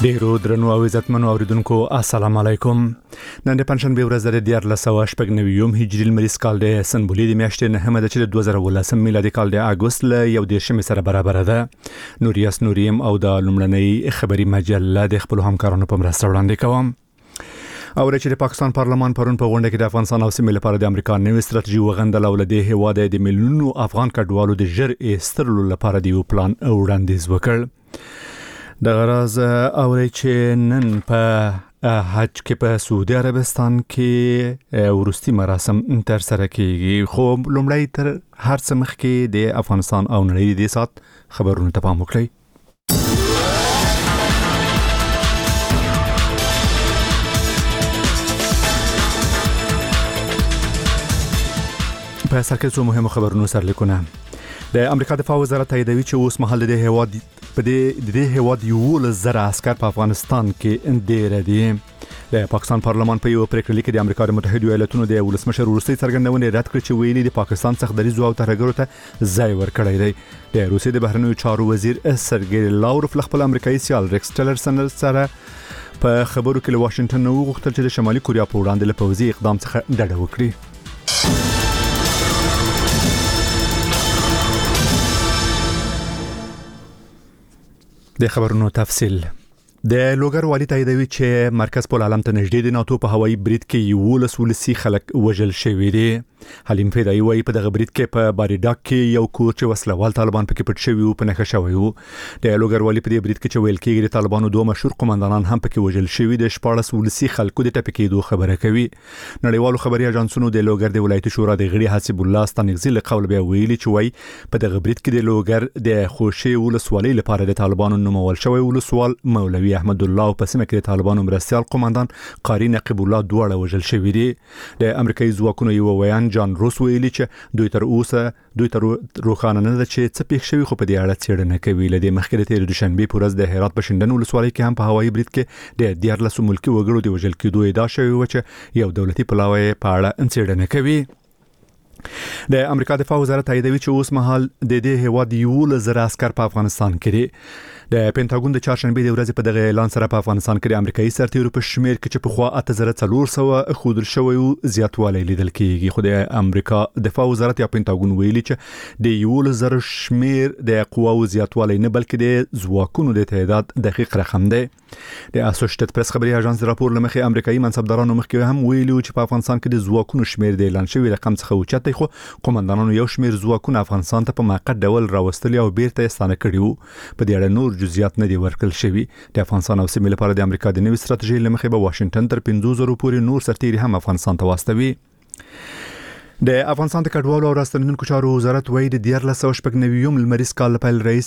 ډیرو درنو او عزتمنو اوریدونکو السلام علیکم. نن د پنځشنبه ورځ د 1489 هجری لمریز کال د سنبولي د میاشتې 9 د 2018 میلادي کال د اگست ل 11 سره برابر ده. نوریاس نوریم او د لومړنۍ خبري مجله د خپل همکارانو په مرسته وړاندې کوم. او چې د پاکستان پارلمان پرون په غونډه کې د افغانستان او سیمې لپاره د امریکا نوې ستراتیژي وغندل او له دې هواده د میلیونونو افغان کډوالو د ژر ایستلو لپاره د یو پلان وړاندیز وکړ. د غرض اوري چې نن په حج کې په سعودي عربستان کې ورستي مراسم تر سره کیږي. خو لومړی تر هر څه مخکې د افغانستان او نړۍ د سات خبرونو ته پام وکړئ. په سر کې څو مهمه خبرونه سرلیکونه. د امریکا دفاع وزارت تاییدوي چې اوس مهال د دې هیواد یو لزر عسكر په افغانستان کې ډیر دي. د پاکستان پارلمان په یو پریکړه کې د امریکا متحده ایالاتونو د ولسمشر روسي څرګندونه رد کړ چې ویلي د پاکستان څخه دریځ او ترهګرو ته ځای ورکړی دی. د روسي د بهرنیو چارو وزیر سرګی لاوروف خپل امریکایي سیال ریکس ټیلرسن سره په خبرو کې له واشنگټن نو غوښتل چې د شمالي کوریا په وړاندې له پوځي اقدام څخه ډډه وکړي. د خبرونو تفصیل. د لوګر والی تاییدوي چې مرکز په عالم ته نږدې د ناتو په هوایي برید کې یو ولسی خلک وژل شوی دي. حلیم فدایي وايي په دغه برید کې په باریډاک کې یو کور چې وسلوال طالبان پکې پټ شوی او په نښه شوی وو. د لوګر والی په دې برید کې چې ویل کېږي د طالبانو دوه مشهور قومندانان هم پکې وژل شوی د 14 ولسی خلکو د ټپي کېدو خبره کوي. نړیوالو خبري اژانسونو د لوګر د ولایت شورا د غړي حسب الله ستانغزي له قول بیا ویلي چې وای په دغه برید کې د لوګر د خوشي ولسوالۍ لپاره د طالبانو نومول شوی ولسوال مولوي احمد الله په سیمه کې د طالبانو مرستيال قومندان قاری نقیب الله دواړه وژل شوی دي. د امریکایي ځواکونو یو ویان جان روس ویلي چې دوی تر روخانه نه ده چې څه پیښ شوی خو په دې اړه څېړنه کوي. لدې مخکې د دوشنبه پورز د هرات په شندن ولسوالۍ کې هم په هوایي برید کې د 14 ملکی وګړو د وژل کېدو ادعا شوی و چې یو دولتي پلاوی په اړه څېړنه کوي. د امریکا دفاع وزارت تاییدوي چې اوس مهال د دې هیواد یو لزر عسكر په افغانستان کې دي. د پینټاګون د چهارشنبه د ورځې په دغه اعلان سره په افغانستان کې د امریکایي سرتیرو په شمیر کې چې په خوا 8400 خودل شوی او زیاتوالی لیدل کېږي. خو د امریکا دفاع وزارت یا پینټاګون ویلي چې د یو لزر شمیر د قواو زیاتوالی نه بلکې د ځواکونو د تعداد دقیق رقم دی. د اسوسییټډ پریس خبري اژانس راپور لمخې امریکایي منصبدارانو مخکې هم ویلي چې په افغانستان کې د ځواکونو شمیر د اعلان شوی رقم څخه اوچت دی. خو قومندانانو یو شمیر ځواکونه افغانستان ته په موقت ډول راوستل او بیرته ستانه کړي وو. په دې اړه نور جزئیات نه دی ورکړل شوی. د افغانستان او سیمې لپاره د امریکا د نوې ستراتیژي لمخې په واشنگټن تر 50 پورې نور سرتیري هم افغانستان ته واستوي. د افغانستان د کډوالو او راستنونکو چارو وزارت وایي د 1489 لمریز کال په رئیس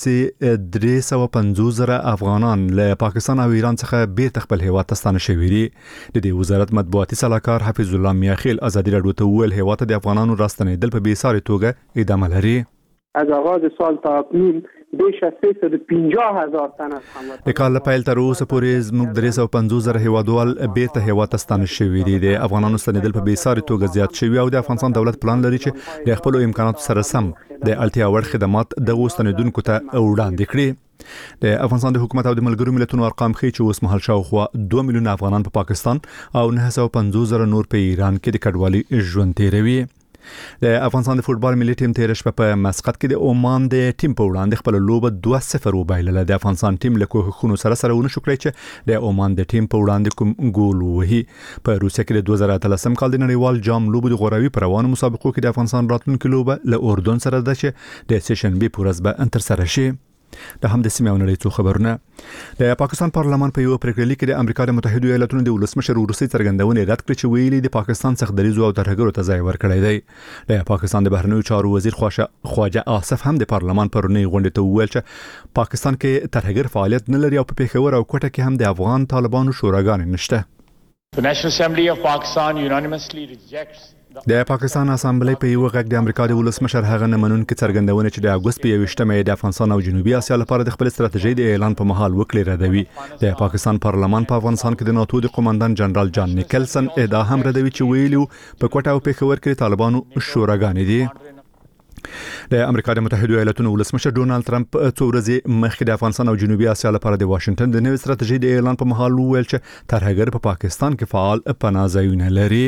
350 افغانان له پاکستان او ایران څخه بیرته خپل هیواد ته ستانه شوي دي. د دې وزارت مطبوعاتي صلاحکار حفیظ الله میاخیل ازادي راډیو ته ویل هیواد د افغانانو راستنیدل په بیساري توګه ادامه لري. از آغاز سال تا اکنون بیش از 350,000 تن از هموطنان د کال پیل تر اوسه پورې زموږ 350,000 هیوادوال بیرته هیواد ته ستانه شوي دي. د افغانانو ستنیدل په بیساري توګه زیات شوي او د افغانستان دولت پلان لري چې د خپل امکاناتو سره سم د اړتیا وړ خدمات د ستنیدونکو ته وړاندې کړي. د افغانستان د حکومت او د ملګرو ملتونو ارقام ښیي چې اوس مهال شاوخوا 2 میلیون افغانان په پاکستان او 950,000 نور په ایران کې د کډوالۍ ژوند تیروي. د افغانستان د فوتبال ملي ټیم تیر شپه په مسقط کې د عمان د ټیم په وړاندې خپل لوبه 2-0 وبایلله. د افغانستان ټیم له کوهخونو سره ونه شو کړی چې د عمان د ټیم په وړاندې کوم ګول وهي. په روسیه کې د 2013 کال د نړیوال جام لوبو د غوراوي پر روانو مسابقو کې د افغانستان راتلونکي لوبه له اردن سره ده چې د سشنبه پورز به انتر سره شي. د هم د سیمې او نړۍ څو خبرونه. د پاکستان پارلمان په یو پریکړه کې د امریکا د متحده ایالاتونو د ولسمشر روسي څرګندونه رد کړې چې ویلي د پاکستان څخه دریځ او ترهګرو ته ځای ورکړی دی. د پاکستان د بهرنیو چارو وزیر خواجه آصف هم د پارلمان پرونی غونډه ته وویل چې پاکستان کې ترهګر فعالیت نه لري او په پیښور او کوټه کې هم د افغان طالبانو شوراګانې نشته. The National Assembly of Pakistan unanimously rejects د پاکستان اسامبلی په یو غږ د امریکا د ولسمشر هغه نمونونکو څرګندونه چې د اگست په 21مه د افغانستان او جنوبي اسیا لپاره د خپل ستراتیژي د اعلان په محل وکړي ردوي. د پاکستان پارلمان په افغانستان کې د ناتو د قومندان جنرال جان نیکلسن ادعا هم ردوي چې ویلو په کوټه او پیښور کې طالبانو شوراګانې دي. د امریکا د متحده ایالاتونو ولسمشر ډونالد ترامپ څو ورځې مخکې د افغانستان او جنوبي اسیا لپاره د واشنگټن د نوې ستراتیژۍ د اعلان په مهال وویل چې ترهګر په پاکستان کې فعال پناه ځایونه لري.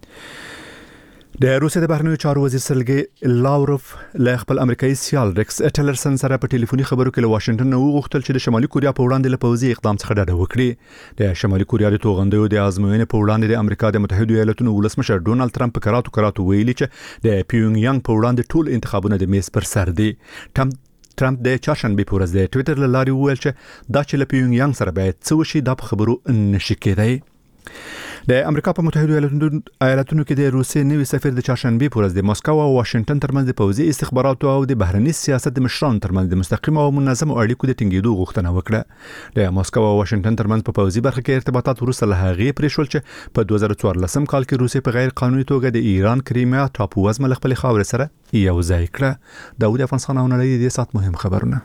د روسیې د بهرنیو چارو وزیر سرګي لاوروف له خپل امریکایي سیال ریکس ټیلرسن سره په ټلیفوني خبرو کې له واشنگټن نو غوښتل چې د شمالي کوریا په وړاندې له پوځي اقدام څخه ډډه وکړي. د شمالي کوریا د توغندیو د ازموینې په وړاندې د امریکا د متحده ایالاتونو ولسمشر ډونالد ترامپ کراتو ویلي چې د پیونګ یانګ په وړاندې ټول انتخابونه د میز پر سر دي. ترامپ د چهارشنبه په ورځ د ټوئیټر له لارې وویل چې دا چې له پیونګ یانګ سره باید څه وشي دا په خبرو نشي کېدای. د امریکا په متحده ایالاتونو کې د روسیې نوي سفیر د چهارشنبه په ورځ د مسکو او واشنگټن ترمنځ د پوځي استخباراتو او د بهرني سیاست د مشرانو ترمنځ د مستقیم او منظم اړیکو د ټینګېدو غوښتنه وکړه. د مسکو او واشنگټن ترمنځ په پوځي برخه کې ارتباطات وروسته له هغې پرېښول چې په 2014 کال کې روسیې په غیر قانوني توګه د ایران کریمیا ټاپو وزمه له خپل خاورې سره یو ځای کړه. داود افغانستان او نړۍ د سات مهم خبرونه.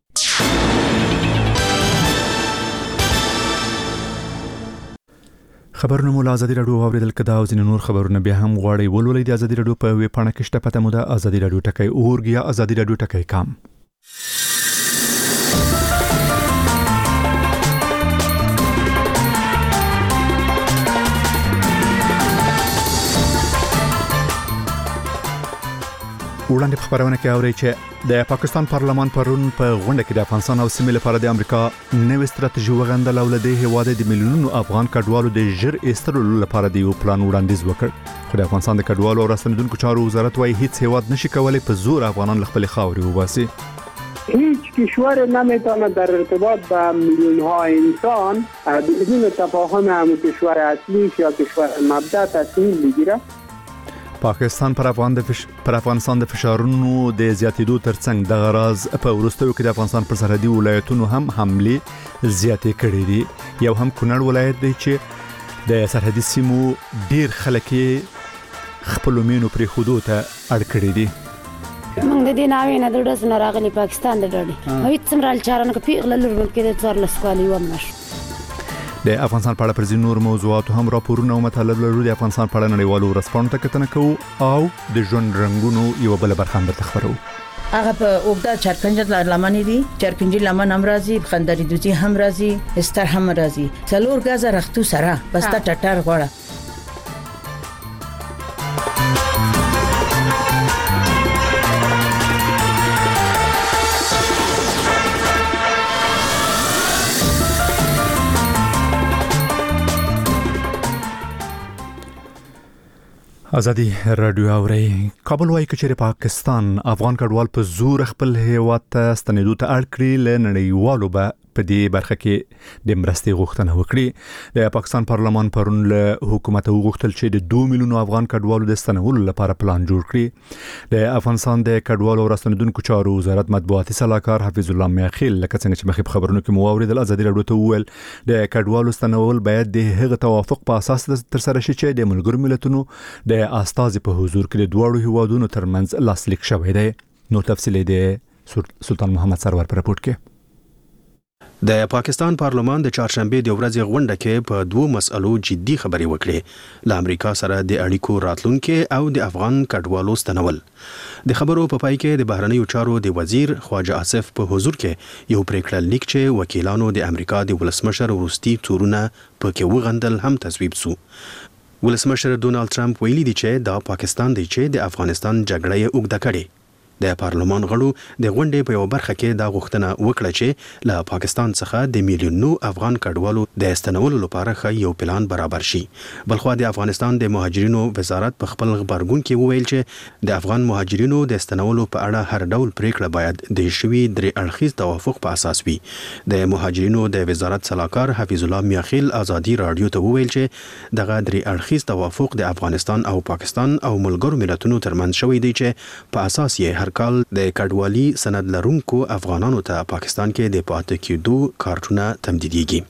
خبرونه مو له ازادي راډیو اوریدل کدا او ځینې نور خبرونه بیا هم غواړئ ولولئ د ازادي راډیو په ویب پاڼه کې شته پته مو ده ازادي راډیو ټکی اورګ یا ازادي راډیو ټکی کام. وړاندې په خبرونه کې اوري چې د پاکستان پارلمان پرون په غونډه کې د افغانستان او سیمې لپاره د امریکا نوې ستراتیژي وغندل او له دې هیواده د میلیونونو افغان کډوالو د ژر ایستلو لپاره د یو پلان وړاندیز وکړ. خو د افغانستان د کډوالو او راستنیدونکو چارو وزارت وايي هیڅ هیواد نشي کولای په زور افغانان له خپل خاورې وباسي. هیچ کشور نمیتونه در ارتباط با میلیون‌ها انسان بدون تفاهم هم کشور اصلیش یا کشور مبدأ تصمیم بگیره. پاکستان پر افغانستان د فشارونو د زیاتېدو ترڅنګ د غراز په ورستیو کې د افغانستان پر سرحدي ولایتونو هم حمله زیاتې کړې دي. یو هم کونړ ولایت دی چې د سرحدي سیمو ډیر خلک خپل مینو پر حدود ته اړ کړی دي. موږ د دې ناوې نه د ډوډۍ راغلي پاکستان د ډوډۍ هیڅ څومره چارانه کې پیغله لور ملک د څوار لسکالي ومنش. د افغانستان په اړه پر ځینو نور موضوعاتو هم راپورونه او مطالب لرو. د افغانستان په اړه نړیوالو ورځپاڼو ته کتنه کوو او د ژوند رنگونو یو بل برخه هم درته خبرو. هغه په اوګدا چرپنجه لمنې دي چرپنجه لمن هم راځي خندري دوزي هم راځي استر هم راځي څلور غازه رختو سره بس تا ټټر غوړه. ازادي راډیو اوري. کابل وايي چې پاکستان افغان کډوال په زور خپل هیواد ته ستنېدو ته اړ کړی ل نړیوالو به په دې برخه کې د مرستې غوښتنه وکړي. د پاکستان پارلمان پرون له حکومت غوښتل چې د 2 میلیونو افغان کډوالو د ستنولو لپاره پلان جوړ کړي. د افغانستان د کډوالو او راستنیدونکو چارو وزارت مطبوعاتي سلاکار حفیظ الله میاخیل لکه څنګه چې مخې په خبرونو کې مو اوریدل ازادي راډیو ته وویل د کډوالو ستنول باید د هغه توافق په اساس تر سره شي چې د ملګرو ملتونو د استازي په حضور کې د دوړو هیوادونو ترمنځ لاسلیک شوی دی. نو تفصیل دی سلطان محمد سرور پر رپورت کې. د پاکستان پارلمان د چهارشنبه د ورځې غونډه کې په دوه مسألو جدي خبرې وکړې. له امریکا سره د اړیکو راتلونکو او د افغان کډوالو ستنول. د خبرو په پای کې د بهرنیو چارو د وزیر خواجه آصف په حضور کې یو پریکړه لیک چې وکیلانو د امریکا د ولسمشر وروستي تورونه پکې وغندل هم تصویب شو. ولسمشر ډونالد ترامپ ویلي دی چې دا پاکستان دی چې د افغانستان جګړه یې اوږده کړې. د پارلمان غړو د غونډې په یو برخه کې دا غوښتنه وکړه چې له پاکستان څخه د میلیونونو افغان کډوالو د استنولو لپاره یو پلان برابر شي. بلخو د افغانستان د مهاجرینو وزارت په خپل خبرګون کې وویل چې د افغان مهاجرینو د استنولو په اړه هر ډول پریکړه باید د شوي درې اړخیز توافق په اساس وي. د مهاجرینو د وزارت سلاکار حفیظ الله میاخیل ازادي راډیو ته وویل چې دغه درې اړخیز توافق د افغانستان او پاکستان او ملګرو ملتونو ترمنځ شوی دی چې په اساس یې کال د کډوالي سند لرونکو افغانانو ته پاکستان کې د پاتې کېدو کارتونه تمدیدېږي.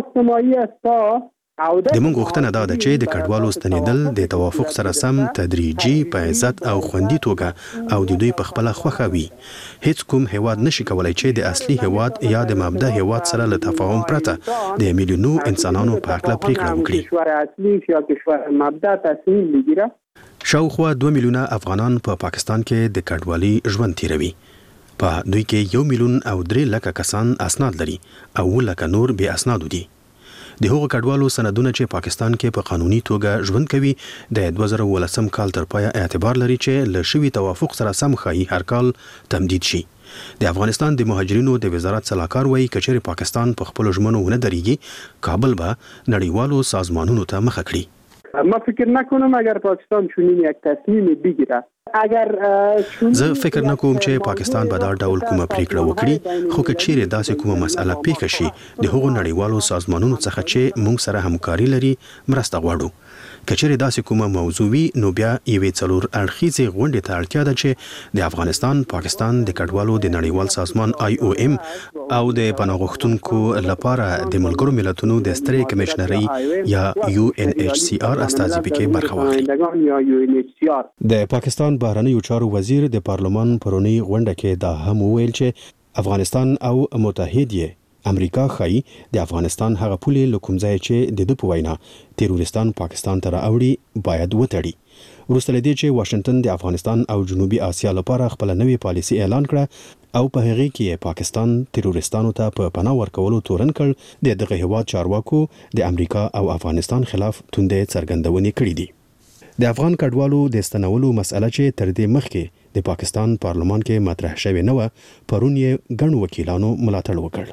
د موږ غوښتنه دا ده چې د کډوالو ستنېدل د توافق سره سم تدریجي په عزت او خوندي توګه او د دوی په خپل خوښه وي. هیڅ کوم هیواد نشي کولای چې د اصلي هیواد یا د مبدا هیواد سره له تفاهم پرته د میلیونونو انسانانو په حق پریکړه وکړي. شاوخوا 2 میلیونه افغانان په پاکستان کې د کډوالۍ ژوند تیروي. په دوی کې 1 میلیون او 3 لکه کسان اسناد لري او 1 لکه نور بې اسناد دي. د هغو کډوالو سندونه چې پاکستان کې په قانوني توګه ژوند کوي د 2018 کال تر پایه اعتبار لري چې له شوي توافق سره سم خایي هر کال تمدید شي. د افغانستان د مهاجرینو د وزارت صلاحکار وایي کچېرې پاکستان په خپل ژمنو ونه درېږي کابل به نړیوالو سازمانونو ته مخه کړي. ما فکر نکنم اگر پاکستان چنین یک تصمیم بگیره. زه فکر نکوم چې پاکستان به دا ډول کومه پریکړه وکړي خو که چیرې داسې کومه مسأله پیښه شي د هغو نړیوالو سازمانونو څخه چې موږ سره همکاري لري مرسته غواړو. که چیرې داسې کومه موضوع وي نو بیا یوې څلور اړخیزې غونډې ته اړتیا ده چې د افغانستان پاکستان د کډوالو د نړیوال سازمان IOM او د پناه غوښتونکو لپاره د ملګرو ملتونو د سترې کمشنرۍ یا UNHCR استازي پکې برخه واخلي. د پاکستان بهرنیو چارو وزیر د پارلمان پرونی غونډه کې دا هم وویل چې افغانستان او متحد امریکا خای د افغانستان هغه پولې لکومځای چې د دوی په وینا تیرورستان پاکستان ته راوړي باید وتړي. وروسته لدې چې واشنگټن د افغانستان او جنوبي اسیا لپاره خپل نوې پالیسي اعلان کړه او په هغه کې پاکستان تیرورستانو ته په پناه ورکولو تورن کړ د دغه هیواد چارواکو د امریکا او افغانستان خلاف توندې څرګندونې کړې دي. د افغان کډوالو د استنولو مسأله چې تر دې مخکې د پاکستان پارلمان کې مطرح شوې نه و پرون یې ګڼ وکیلانو ملاتړ وکړ.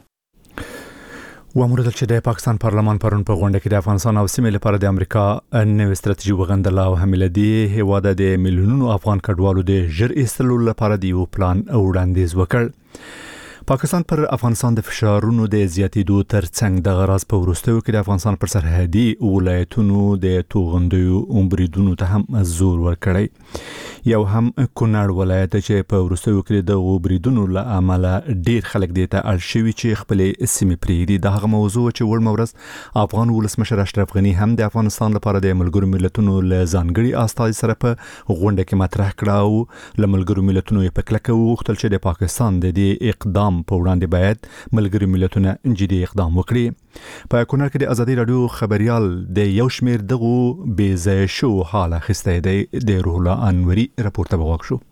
وامردل چې د پاکستان پارلمان پرون په غونډه کې د افغانستان او سیمې لپاره د امریکا نوې ستراتیژي وغندله او حامله دي هیواد د میلیونونو افغان کډوالو د ژر ایستلو لپاره د یو پلان وړاندیز وکړ. پاکستان پر افغانستان د فشارونو د زیاتېدو ترڅنګ د غراض په وروستیو کې د افغانستان پر سرحدي ولایتونو د توغندیو بریدونو ته هم زور ورکړی. یو هم کونړ ولایت چې په وروستیو کې د بریدونو له امله ډیر خلک د ته اړ شوي چې خپل سیمې پریږدي. د هغه موضوع چې ورمورز افغان ولسمشر اشرف غنی هم د افغانستان لپاره د ملګرو ملتونو له ځانګړي استازي سره په غونډه کې مطرح کړه او له ملګرو ملتونو یې په کلکه وغوښتل چې د پاکستان د دې اقدام په وړاندې باید ملګري ملتونه جدي اقدام وکړي. په کونړ کې د ازادي رادیو خبريال د یو شمیر دغه بې ځای شو حال اخیسته دی د روح الله انوري راپورته وغوښ شو.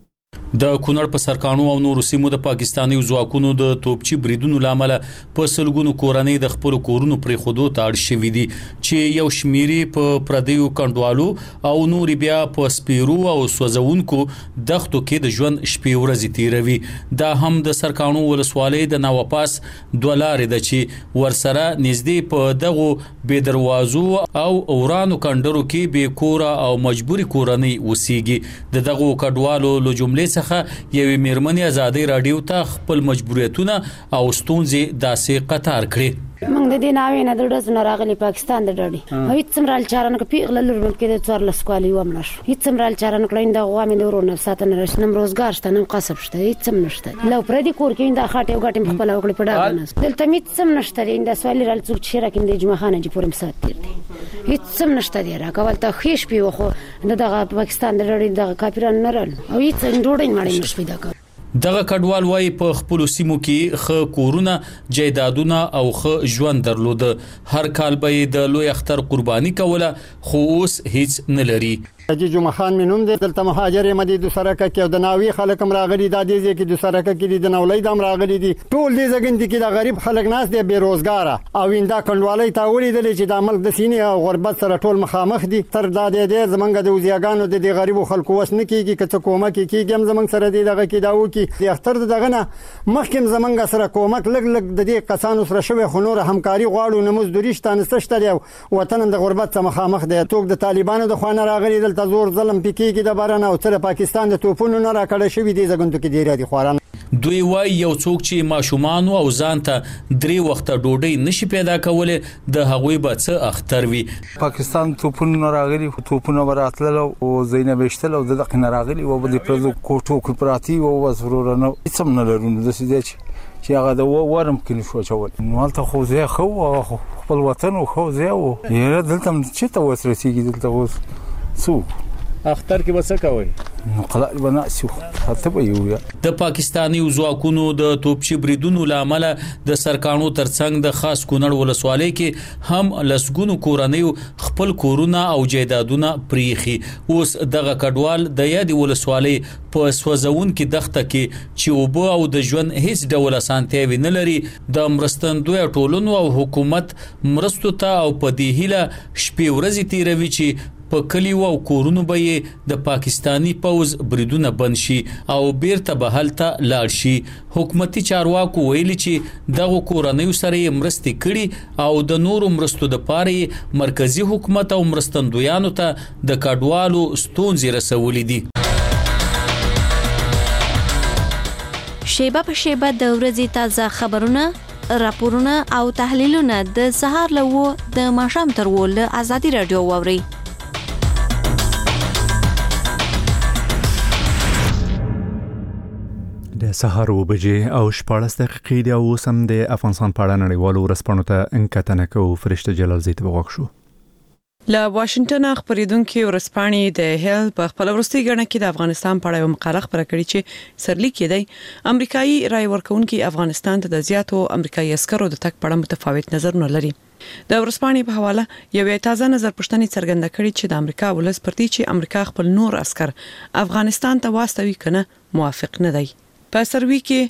د کونړ په سرکانو او نورو سیمو د پاکستاني ځواکونو د توپچی بریدونو لامل په سلګونو کورنۍ د خپل کورونو پرې خودو ته اړ شوي دي چې یو شمیري په پردیو کندوالو او نور بیا په سپیرو او سوځونکو دښتو کې د ژوند شپې ورځې تیروي. دا هم د سرکانو ولسوالۍ د ناوپاس $2 د چې ورسره نږدې په دغه بې دروازو او اورانو کندرو کې بې کور او مجبوري کورنۍ وسیږي. دغه کډوالو له جملې څخه یوې میرمنې ازادي رادیو ته خپل مجبوریتونه او ستونزې داسې قطار کړې. موږ د دې ناوې نه د ډز نه راغلي پاکستان د ډاډي هیڅ څمرال چارن کې پیغله لور ملک د 14 کالي ومنش هیڅ څمرال چارن کړین د غوامې د ورونو ساتنه رښنم روزګار شته نن قصب شته هیڅ څم نشته لو پر دې کور کې د خاطه غټم خپل وکړي په ډاګنس دلته هیڅ څم نشته د سوالي رال څوک چې راکین د جمعه خانه چې پورم سات تیر دي هیڅ څم نشته دی راکول ته خېش پیو خو دغه پاکستان د ډاډي د کاپیران نه رال او هیڅ ډوډۍ مړی نشوي دا دغه کډوال وای په خپل سیمو کې خ کورونه جیدادونه او خ ژوند درلود. هر کال به د لوی اختر قرباني کوله خو اوس هیڅ نه لري. حاجی جمعه خان مینوم د دلته مهاجر مدي د سرکه کې د ناوی خلک هم راغلي د دې کې د سرکه کې د نولې د هم راغلي دي ټول دې زګندې کې د غریب خلک ناس دي بے روزګار او انده کندوالۍ ته ولیدل چې د ملک د سینې او غربت سره ټول مخامخ دي تر دا دې زمنګ د وزیاګانو د غریبو خلکو وس نه کیږي که څه کومه کیږي هم زمنګ سره دغه کې داو کې د اختر دغه نه مخکم زمنګ سره کومک لګ د دې کسانو سره شوی خنور همکاري غواړو نموز دوریشت نستشته دی وطن د غربت څخه مخامخ دی توګ د طالبانو د خوانه راغلي دلته زور ظلم کې د بارنه او تر پاکستان د توپونو نه راکړې شوې دي زګندو کې ډیره دي خوران دوی وای یو څوک چې ماشومان او ځان ته 3 وخت ډوډۍ نشي پیدا کولای د هغوی به څه اختر وي. پاکستان توپونو راغلي توپونو براتل او زینب اشتل او دغه نه راغلي او د پرزو کوټو کې پراتی او وزرورنه هیڅ نه لرونه د سیده چې هغه د ورم کې شو چول نو تل خو زه خو خپل وطن خو زه او یره دلته چې ته وسرسیږي دلته اوس څو اختر کې وڅ کوي نو قلال بناسي حتی به یو د پاکستاني ځواکونو د توپچي بریدونو لامل د سرکانو ترڅنګ د خاص کونړ ولسوالۍ کې هم لسګونو کورنیو خپل کورونه او جایدادونه پریخي. اوس دغه کډوال د یادې ولسوالۍ په سوځون کې دښته کې چې اوبه او د ژوند هیڅ ډول اسانتیاوي نه لري د مرستندوی ټولنو او حکومت مرستو ته او په دې هیله شپې ورځې تیروي چې په کلیو او کورونو به د پاکستانی پوز بریدونه بند شي او بیرته به هلته لاړ شي. حکومتي چارواکو ویلي چې دغه کورنیو سره مرستې کړي او د نورو مرستو د پاره مرکزی حکومت او مرستندویانو ته د کډوالو ستونزې رسولې دي. شیبه په شیبه د ورځې تازه خبرونه، راپورونه او تحلیلونه د سهار له د ماښام تر له آزادي رادیو واوري. د سهار 9 بجې او 14 دقیقې دی او سم د افغانستان په اړه نړیوالو ورځپاڼو ته انکتنه کوو. فرشته جلال زیات وغوښ شو. له واشنگټن خبرېدونکو ورځپاڼې د هیل په خپل ورستي غړنه کې د افغانستان په اړه یو مقاله خبره کړې چې سرلیک یې دی امریکایي رای ورکونکو افغانستان ته د زیاتو امریکایي عسکرو د تک په اړه متفاوت نظرونه لري. د ورځپاڼې په حواله یو تازه نظر پښتنې څرګنده کړې چې د امریکا ولس پرتی چې امریکا خپل نور عسكر افغانستان ته واستوي کنه موافق نه دی. په سروي کې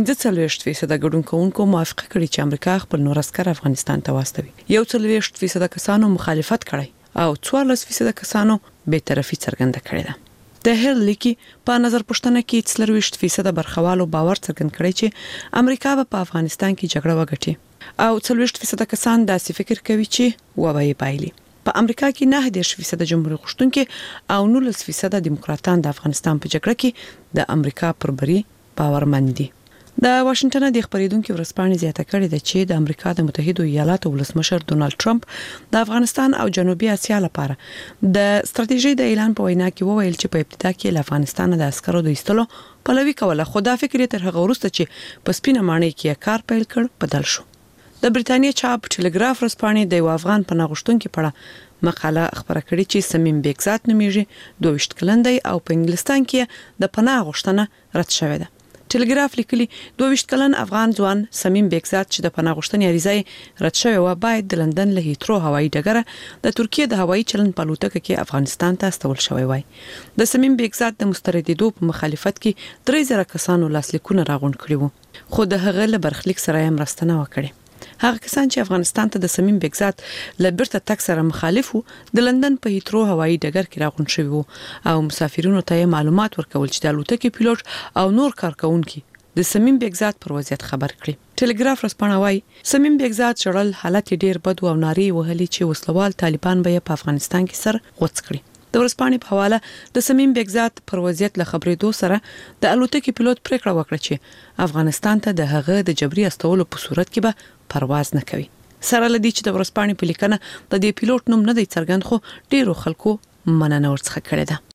45% ګډونکو موافقه کړې چې امریکا خپل نور عسكر افغانستان ته واستوي. 41% کسانو مخالفت کړی او 14% کسانو به طرفي څرګنده کړې ده. د هیل لیکي په نظر پښتنه کې 40% برخوالو باور څرګند کړی چې امریکا په افغانستان کې جګړه وګټي او 40% کسان داسې فکر کوي چې وبای پایلي. په امریکا کې 9% جمهوریت غوښتونکو او 19% دیموکراتان د افغانستان په جګړه کې د امریکا پر بری باورمند دي. د واشنگټن د خبرېدونکو ورځپاڼې زیاته کړې ده چې د امریکا د متحده ایالاتو ولسمشر ډونالد ټرمپ د افغانستان او جنوبي اسیا لپاره د ستراتیژي د اعلان په وینا کې وویل چې په ابتدا کې له افغانستان د عسکرو د ایستلو پلوي کوله، خو دا فکر تر هغه وروسته چې په سپینه ماڼۍ کې کار پیل کړ بدل شو. د بریتانیا چاپ ټلګراف ورځپاڼې د افغان پناه غوښتونکو په اړه مقاله خبره کړې چې سمیم بیگزات نومیږي 22 کلن دی او په انګلستان کې د پناه غوښتنه رد شوې ده. ټلګراف لیکلي 22 کلن افغان ځوان سمیم بیگزات چې د پناه غوښتنې عریضه رد شوې و باید د لندن له هیترو هوایي ډګر د ترکیه د هوایي چلن په الوتکه کې افغانستان ته استول شوی وای. د سمیم بیگزات د مستردیدو په مخالفت کې 3000 کسانو لاسلیکونه راغونډ کړي وو، خو د هغه له برخلیک سره یې مرسته نه وکړي. هغه کسان چې افغانستان ته د سمیم بیگزات لبرته تک سره مخالف وو د لندن په هیترو هوایي ډګر کې راغونډ شوی وو او مسافرینو ته معلومات ورکول چې د الوتکې پیلوټ او نور کارکونکو د سمیم بیگزات پر وضعیت خبر کړي. ټلګراف رسپانه وايي سمیم بیگزات شړل حالت ډیر بد او ناری وهلي چې وسلوال طالبان به په افغانستان کې سر غوڅ کړي. د ورځپاڼې په حواله د سمیم بیگزات پر وضعیت له خبرېدو سره د الوتکې پیلوټ پریکړه وکړه چې افغانستان ته د هغه د جبري استولو په صورت کې به پرواز نه کوي. سره لدی چې د ورځپاڼې په لیکنه د دې پیلوټ نوم نه دی څرګند، خو ډیرو خلکو مننه ورڅخه کړې ده.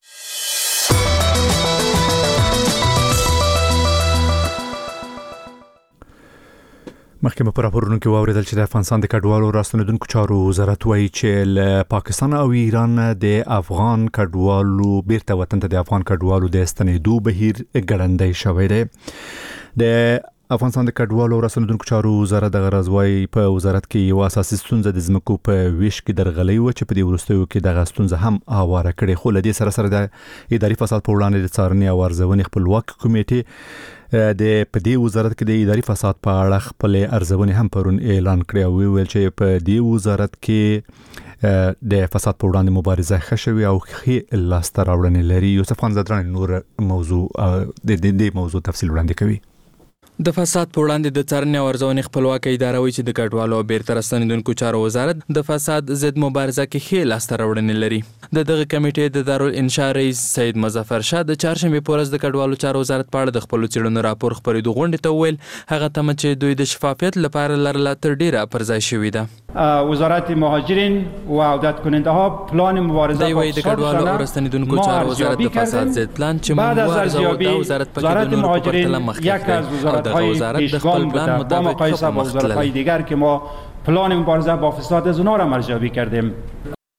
مخکې په راپورونو کې واوریدل چې د افغانستان د کډوالو راستنیدونکو چارو وزارت وایي چې له پاکستان او ایران د افغان کډوالو بیرته وطن ته د افغان کډوالو د ستنېدو بهیر ګړندی شوی دی. د افغانستان د کډوالو راستنیدونکو چارو وزارت د غرضوي په وزارت کې یو اساسي ستونزه د ځمکو په ویش کې درغلي و چې په دې وروستیو کې د ستونزه هم اواره کړي، خو لدې سره سره د اداري فساد په وړاندې د څارنې او ارزونې خپلواک کمیټې د پدې وزارت کې د اداري فساد په اړه خپل ارزونې هم پرون اعلان کړی او ویل چې په دې وزارت کې د فساد په وړاندې مبارزه خښوي او خې لاسته راوړنې لري. یوسف خان زدران نور موضوع د دې موضوع تفصیل وړاندې کوي. د فساد په وړاندې د څارنې او ارزونې خپلواکه اداره وایي چې د کډوالو بیرته راستنیدونکو چارو وزارت د فساد ضد مبارزه کې ښې لاسته راوړنې لري. د دغه کمیټې د دارالانشا رئیس سید مظفر شاه د چهارشنبې په ورځ د کډوالو چارو وزارت په اړه د خپلو څېړنو راپور خپرېدو غونډې ته وویل هغه تمه چې دوی د شفافیت لپاره لرله تر ډیره پر ځای شوې ده. وزارت مهاجرین و عودت کننده ها پلان مبارزه با فساد د کډوالو او راستنیدونکو چارو وزارت د فساد ضد پلان چې موږ ارزو د وزارت په کې د نورو په پرتله مخکې دی او دغه وزارت د خپل پلان مطابق مقایسه با وزارت‌های دیگر که ما پلان مبارزه با فساد از اونها را ارزیابی کردیم.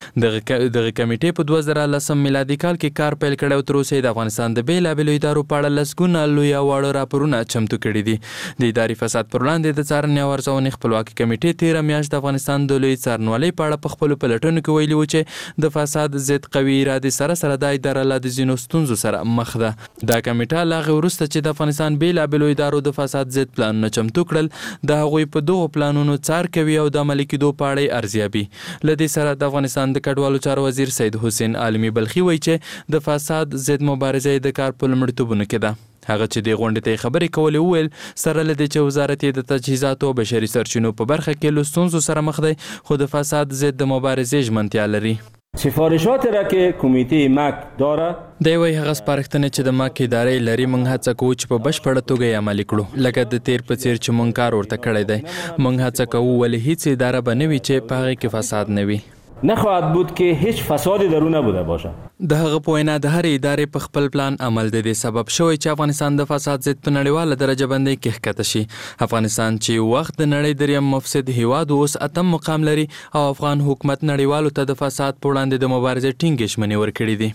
دغه کمیټې په 2010 میلادي کال کې کار پیل کړی او تر اوسه د افغانستان د بیلابېلو ادارو په اړه لسګونه لوی او واړه راپورونه چمتو کړي دي. د اداري فساد پر وړاندې د څارنې او ارزونې خپلواکي کمیټې 13 میاشت د افغانستان د لوی څارنوالۍ په اړه په خپلو پلټنو کې ویلي و چې د فساد ضد قوي ارادې سره د اداره له د ځینو ستونزو سره مخ ده. دا کمیټه لا غوړ وروسته چې د افغانستان بیلابېلو ادارو د فساد ضد پلانونه چمتو کړل د هغوی په دغو پلانونو څار کوي او د عملي کېدو په اړه ارزیابي. له دې سره د افغانستان د کډوالو چارو وزیر سید حسین عالمي بلخي وایي چې د فساد ضد مبارزه د کار په لومړیتوبونو کې ده. هغه چې د غونډې ته خبرې کولې وویل سره له دې چې وزارت د تجهیزاتو او بشري سرچینو په برخه کې له ستونزو سره مخ دی خو د فساد ضد د مبارزې ژمنتیا لري. سفارشات را که کمیته مک داره دی وایي هغه سپارښتنې چې د مک ادارې لري موږ هڅه کوو چې په بشپړه توګه یې عملي کړو. لکه د تیر په څیر چې موږ کار ورته کړی دی موږ هڅه کوو ولې هیڅ اداره به نه وي چې په هغې کې فساد نه وي. نخواهد بود که هیچ فسادی در اون نبوده باشد. د هغه په وینا د هرې ادارې په خپل پلان عمل د دې سبب شوی چې افغانستان د فساد ضد په نړیواله درجه باندې کې ښکته شي. افغانستان چې وخت د نړۍ دریم مفسد هیواد اوس 8م مقام لري او افغان حکومت نړیوالو ته د فساد په وړاندې د مبارزې ټینګې ژمنې ورکړي دي.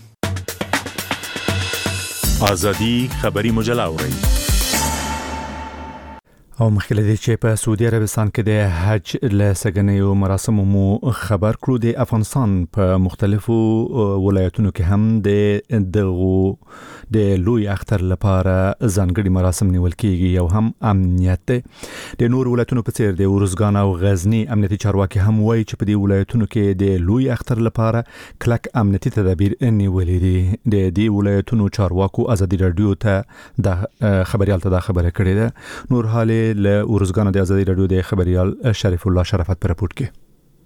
ازادي خبري مجله اورئ. او مخکې له دې چې په سعودي عربستان کې د حج له سګنیو مراسمو مو خبر کړو د افغانستان په مختلفو ولایتونو کې هم د لوی اختر لپاره ځانګړي مراسم نیول کېږي او هم امنیت دی. د نور ولایتونو په څیر د ارزګان او غزنی امنیتي چارواکي هم وایي چې په دې ولایتونو کې د لوی اختر لپاره کلک امنیتي تدابیر نیولې دي. د دې ولایتونو چارواکو ازادي رادیو ته د خبريال ته دا خبره کړې ده. نور حال له ورزګان د ازادي رادیو د خبريال شریف الله شرافت پر رپورت کې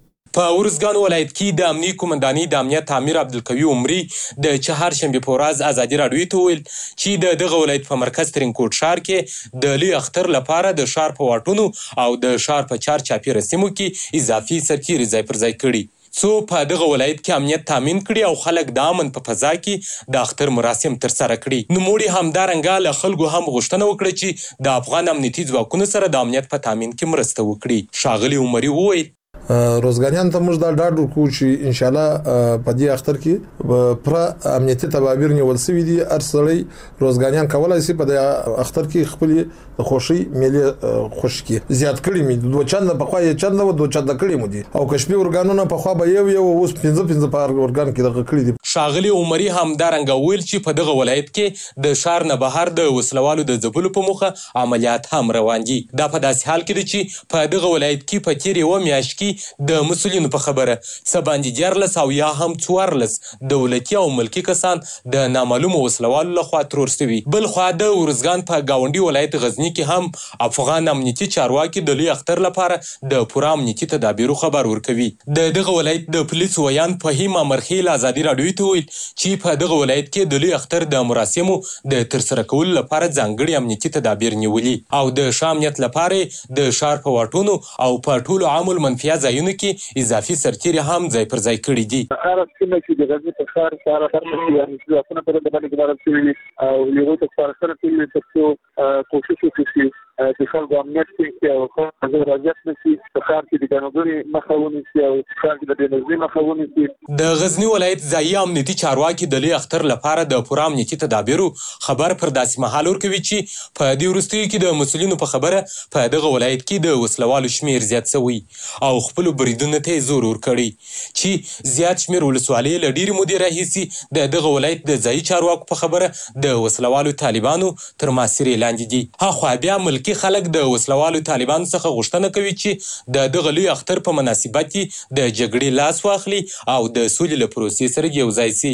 په ورزګان ولایت کې د امنیتي کمانډاني د امنیت امیر عبدالقوی عمري د چهارشنبه په ورځ ازادي رادیو ته ویل چې دغه ولایت په مرکز ترینکوټ ښار کې د لوی اختر لپاره د ښار په واټونو او د ښار په چار چاپیره سیمو کې اضافي سرتیري ځای پر ځای کړي څو په دغه ولایت کې امنیت تامین کړي او خلک د امن په فضا کې د اختر مراسم ترسره کړي. نوموړي همدارنګه له خلکو هم غوښتنه وکړه چې د افغان امنیتي ځواکونو سره د امنیت په تامین کې مرسته وکړي. ښاغلي عمري وویل روزګانیان ته موږ دا ډاډ ورکوو چې ان شاء الله په دې اختر کې پر امنیتي تدابیر نیول شوي دي. هر سړی روزګانیان کولای شي په دې اختر کې خپل د خوشي میلې خوش کې زیات کړي مې دوه چنده په خوا یې چنده و دوه چنده کړي مو دي او کشمي ورګانونه په خوا به یو اوس 15 په ورګان کې دغه کړي دي. ښاغلي عمري همدارنګه ویل چې په دغه ولایت کې د ښار نه بهر د وسلوالو د ځپلو په موخه عملیات هم روان دي. دا په داسې حال کې دي چې په دغه ولایت کې په تیر یوه میاشت کې د مسؤلینو په خبره څه باندې 14 او یا هم 14 دولتي او ملکي کسان د نامعلومو وسلوالو لخوا ترور شوي. بل خوا د ورزګان په گاونډي ولایت غزنی کې هم افغان امنیتي چارواکي د لوی اختر لپاره د پوره امنیتي تدابیرو خبر ورکوي. دغه ولایت د پولیسو ویان فهیم امرخیل ازادي رادیو ته ویل چې په دغه ولایت کې د لوی اختر د مراسمو د ترسره کولو لپاره ځانګړي امنیتي تدابیر نیولي او د ښه امنیت لپاره د ښار په واټونو او په ټولو عامو المنفیه ځایونو کې اضافي سرتیري هم ځای پر ځای کړي دي. هغه څه چې د غزنی په ښار کې یعنی ځواکونه په دې باندې ګمارل شوي او یو څه سره کوي چې کوشش وکړي چې خلک امنیت کې او خلک راځي چې ښار کې د قانوني مخاوني او ښار کې د نظم مخاوني. د غزنی ولایت ځایي امنیتي چارواکي د لوی اختر لپاره د پوره امنیتي تدابیرو خبر پر داسې مهال ورکوي چې په دې وروستیو کې د مسؤلینو په خبره په دغه ولایت کې د وسلوالو شمیر زیات شوی او خپل بریدونو ته زور ورکړي چې زیات شمیر ولسوالۍ له ډېرې مودې راهیسې دغه ولایت د ځایي چارواکو په خبره د وسلوالو طالبانو تر محاصرې لاندې دي. هاخوا بیا ملکي خلک د وسلوالو طالبانو څخه غوښتنه کوي چې د دغه لوی اختر په مناسبت د جګړې لاس واخلي او د سولې له پروسې سره یو ځای شي.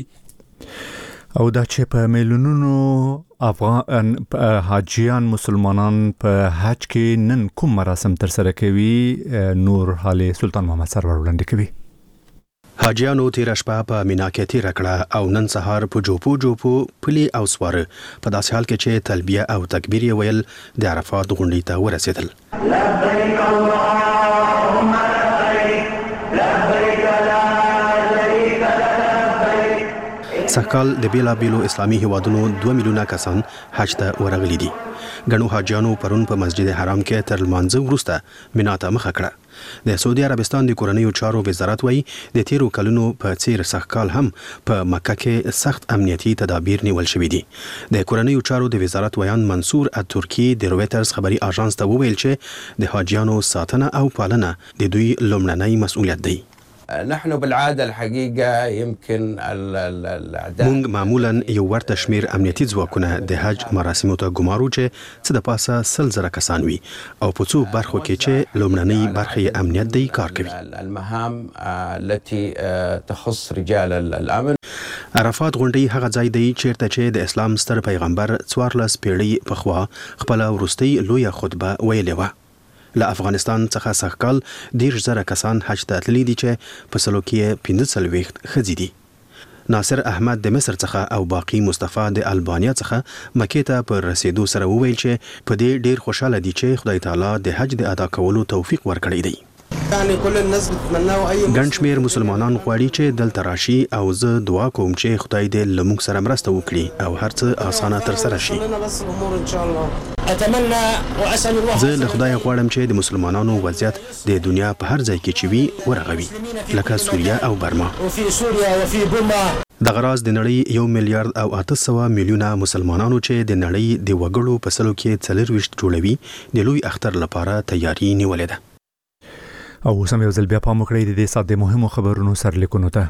او دا چې په میلیونونو افغان حاجیان مسلمانان په حج کې نن کوم مراسم ترسره کوي نور حال سلطان محمد سرور وړاندې کوي. حاجیانو تیر شپه په مینا کې تیر کړه او نن سهار په جوپو پلی او سوار په داسې حال کې چې تلبیه او تکبیر یې ویل د عرفات غونډې ته ورسېدل. لبیک اللهم لبیک لبیک لا شریک لک لبیک سږکال د بیلابیلو اسلامي هیوادونو 2 میلیونه کسان حج ته ورغلي دي. ګڼو حاجیانو پرون په مسجد حرام کې تر لمانځه وروسته مینا ته مخه کړه. د سعودي عربستان د کورنیو چارو وزارت وایي د تیرو کلونو په څیر سږکال هم په مکه کې سخت امنیتي تدابیر نیول شوي دي. د کورنیو چارو د وزارت ویان منصور الترکی د رويټرز خبري اژانس ته وویل چې د حاجیانو ساتنه او پالنه د دوی لومړنی مسؤلیت دی. نحن بالعاده الحقيقه يمكن الاعداد مونږ معمولا یو ورته شمیر امنیتي ځواکونه د حج مراسمو ته ګمارو چې څه د پاسه 100,000 کسان وي او په څو برخو کې چې لومړنۍ برخه امنیت دی کار کوي. المهام التي تخص رجال الامن. عرفات غونډې هغه ځای دی چیرته چې د اسلام ستر پیغمبر 14 پیړۍ پخوا خپل ورستۍ لویه خطبه ویلې و. له افغانستان څخه سږکال 10,000 کسان حج ته تللي دي چې په سلو کې 15 ښځې دي. ناصر احمد د مصر څخه او باقی مصطفی د البانیا څخه مکې ته پر رسیدو سره وویل چې په دې ډیر خوشاله دي چې خدای تعالی د حج د ادا کولو توفیق ورکړی دی. ګڼ شمېر مسلمانان غواړي چې دلته راشي او زه دعا کوم چې خدای دې له موږ سره مرسته وکړي او هر څه اسانه ترسره شي. زه له خدای غواړم چې د مسلمانانو وضعیت د دنیا په هر ځای کې چې وي ورغوي لکه سوریه او برما. دغه راز د نړۍ 1 میلیارډ او 800 میلیونه مسلمانانو چې د نړۍ د وګړو په سلو کې 24 جوړوي د لوی اختر لپاره تیاری نیولې ده. او سم یو ځل بیا پام وکړئ د دې سات د مهمو خبرونو سرلیکونو ته.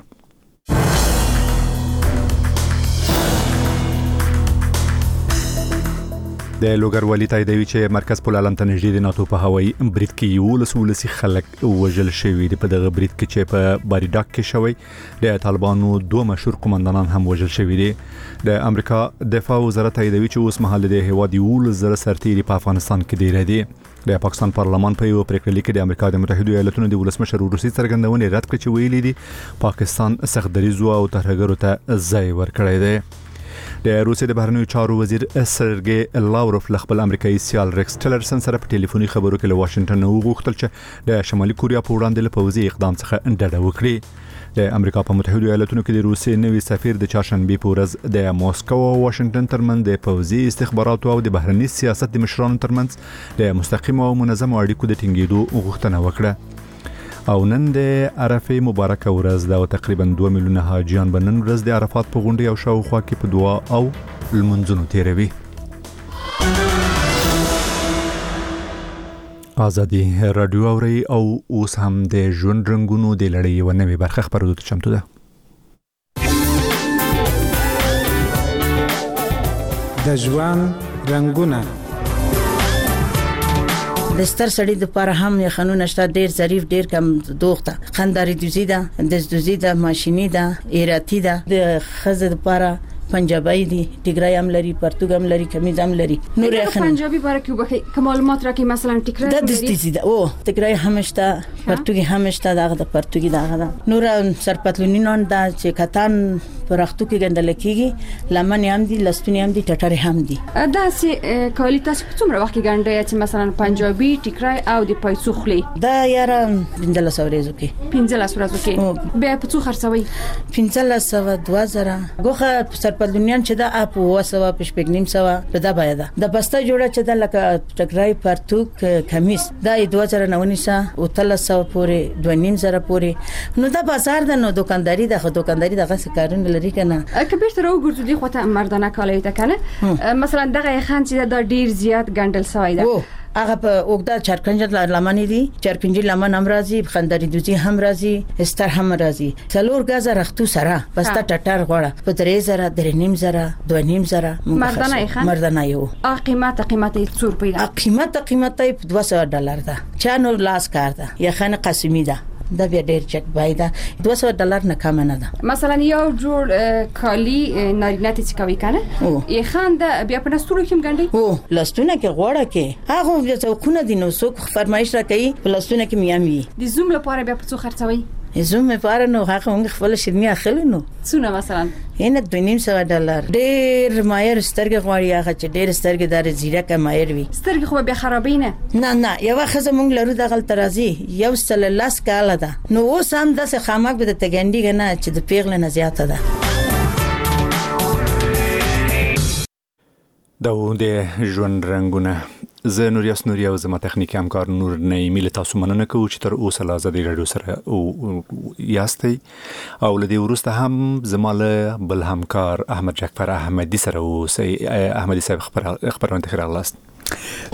د لوګر تاییدوي چې مرکز پل علم ته نږدې د ناتو په هوایي برید کې 11 خلک وژل شوي دي. په دغه برید کې چې په باریډاک کې شوی د طالبانو 2 مشهور قومندانان هم وژل شوي دي. د امریکا دفاع وزارت تاییدوي چې اوس مهال د هیواد 11 سرتیري په افغانستان کې ډیر دي. د پاکستان پارلمان په یو پریکړه لیک د امریکا د متحده ایالاتونو د ولسمشر روسي څرګندونې رد کړې چې ویلي دي پاکستان سختدریزو او ترهګرو ته ځای ورکړی دی. د روسیې د بهرنیو چارو وزیر سرګي لاوروف له خپل امریکایي سیال ریکس ټیلرسن سره په ټلیفوني خبرو کې له واشنگټن وغوښتل چې د شمالي کوریا په وړاندې له پوځي اقدام څخه ډډه وکړي. د امریکا په متحده ایالاتونو کې د روسیې نوي سفیر د چهارشنبه په ورځ د موسکو او واشنگټن ترمنځ د پوځي استخباراتو او د بهرني سیاست د مشرانو ترمنځ د مستقیم او منظم اړیکو د ټینګېدو غوښتنه وکړه. او نن د عرفه مبارکه ورځ دا تقریبا 2 میلیونه حاجیان به نن ورځ د عرفات په غونډه او شاوخوا کې په دعا او لمونځونو تیروي. ازادي رادیو اوري او اوس هم د ژوند رنگونو د لړۍ یو نوې برخه خبرو ته چمتو ده. د ژوند رنگونه د ستر سړي د لپاره هم یخنونه شته، ډیر ظریف، ډیر کم دوخته، خنداري دوزي ده، د دوزي ده، ماشيني ده، ایراتی ده، د خزه لپاره پنجابی دي، ټیګرای هم لري، پرتګ هم لري، کمیز هم لري. نور یخنه پنجابی باره کې وبخي معلومات راکې مثلا ټیګرای د دوزي ده او ټیګرای هم شته، پرتګ هم شته، دغه د پرتګي دغه ده. نور سرپتلونینون دا چې کتان پرختو کې ګندل کېږي، لمن هم دي، لستونی هم دي، ټټری هم دي. دا سه کالی تاسو څومره وخت کې ګنده چې مثلا پنجابی ټیګرای او د پیسو خلی دا یاره 15 ورځو کې 15 ورځو کې به په څو خرڅوي 1500 2000 غوخه پلونیان چې دا اپ وسوه پښپګنیم سوا په دا باید د بسته جوړه چې د لکه ټکرای پرتوک کمیس دا 2019 او 300 پورې 2000 پورې نو دا بازار د نو دکانداری د دکانداری دغه کارونه لري کنه کبیر تر وګورځو دی خو ته مردانه کالای ته کنه مثلا دغه خان چې دا ډیر زیات ګندل سوی ده هغه په اوګدا چرکنج لمنې دي چرکنجي لمن هم راځي خندري دوزي هم راځي استر هم راځي څلور غزه رختو سره بس تا ټټر غوړه په 3000 3000 2000 مردانه یو قیمت څور پیدا قیمت $200 ده چانو لاس کار ده یا خانه قسمی ده دا بیا ډیر چک بایدا $200 نه کم نه ده مثلا یو جوړ کالی نارینه ته کوي کنه یې خان ده بیا په نستورو کې مګنډي او لستونه کې غوړه کې هغه بیا څوکونه دي نو څوک فرمایش را کوي په لستونه کې میامي د زوم لپاره بیا په څو خرڅوي زوم لپاره نو هغه موږ خپل شرنی اخلو نو څونه مثلا اینه $200 ډیر مایر سترګې غواړي هغه چې ډیر سترګې دار زیرکه مایر وي سترګې خو به خرابینه نه یو خزه موږ لرو د غل ترازی یو سل لاس کاله ده نو اوس هم د خامک به د تګندې نه چې د پیغله نه زیاته ده د ژوند رنگونه زه نوریاس نوریا او زما تخنیکی همکار نور نعیمی له تاسو مننه کوم چې تر اوسه لا ازادي رادیو سره یاستئ او لدی ورسته هم زما له بل همکار احمد جعفر احمدی سره اوسئ. احمدی صاحب خبرونه تخیر اغلاست.